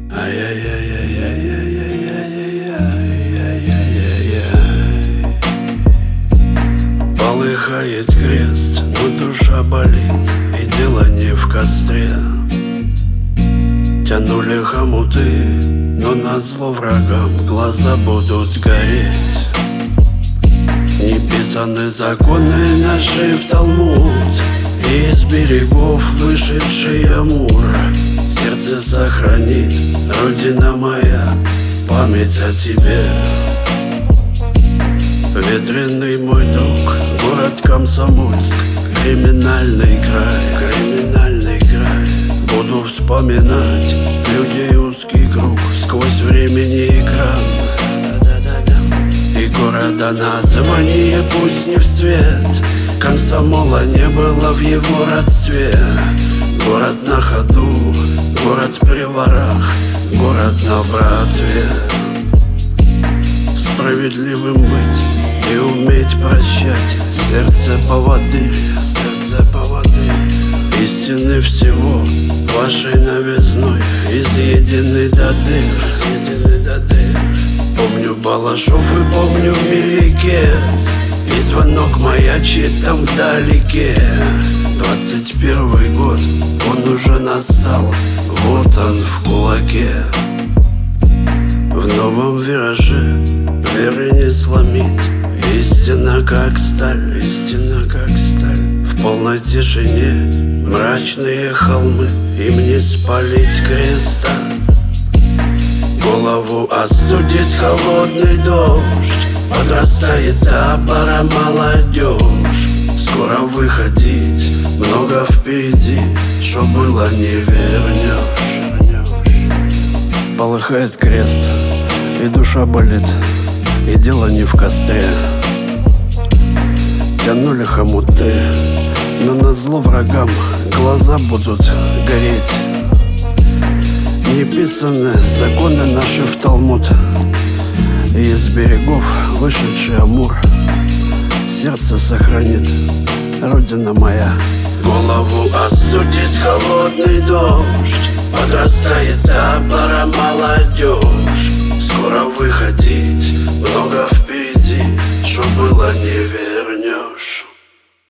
Полыхает крест, но душа болит, и дело не в костре. Тянули хомуты, но назло врагам глаза будут гореть. Не писаны законы наши в Талмуд, и из берегов вышедший Амур. Сердце сохранит, Родина моя, память о тебе. Ветреный мой друг, город Комсомольск, криминальный край. Буду вспоминать людей узкий круг сквозь времени экран. И города название пусть не в цвет, комсомола не было в его родстве. Город на ходу, город при ворах, город на братве. Справедливым быть и уметь прощать, сердце поводырь. Истины всего вашей новизной изъедены до дыр. Помню Балашов и помню Меликец, и звонок маячит там вдалеке. 21 год, он уже настал, вот он в кулаке. В новом вираже веры не сломить, истина как сталь. В полной тишине мрачные холмы, им не спалить креста. Голову остудит холодный дождь, подрастает та пора молодежь. Скоро выходить, много впереди, что было не вернешь. Полыхает крест, и душа болит, и дело не в костре. Тянули хомуты, но назло врагам глаза будут гореть. Не писаны законы наши в Талмуд, и из берегов вышедший Амур. Сердце сохранит, Родина моя. Голову остудит холодный дождь, подрастает та пора молодежь. Скоро выходить, много впереди, что было не верно.